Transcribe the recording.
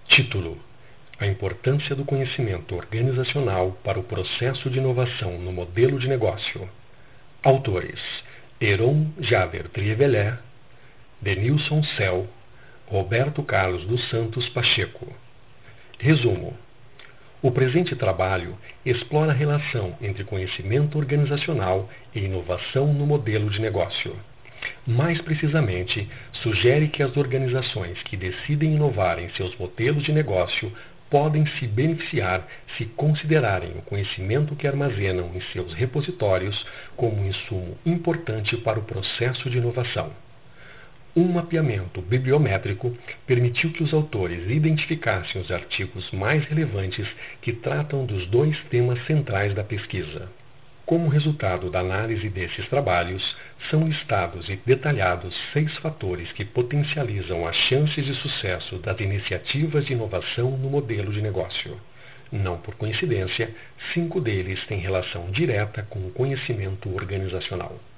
Título: A importância do conhecimento organizacional para o processo de inovação no modelo de negócio. Autores: Heron Javer Trievelé, Denilson Cel, Roberto Carlos dos Santos Pacheco. Resumo: o presente trabalho explora a relação entre conhecimento organizacional e inovação no modelo de negócio. Mais precisamente, sugere que as organizações que decidem inovar em seus modelos de negócio podem se beneficiar se considerarem o conhecimento que armazenam em seus repositórios como um insumo importante para o processo de inovação. Um mapeamento bibliométrico permitiu que os autores identificassem os artigos mais relevantes que tratam dos dois temas centrais da pesquisa. Como resultado da análise desses trabalhos, são listados e detalhados 6 fatores que potencializam as chances de sucesso das iniciativas de inovação no modelo de negócio. Não por coincidência, 5 deles têm relação direta com o conhecimento organizacional.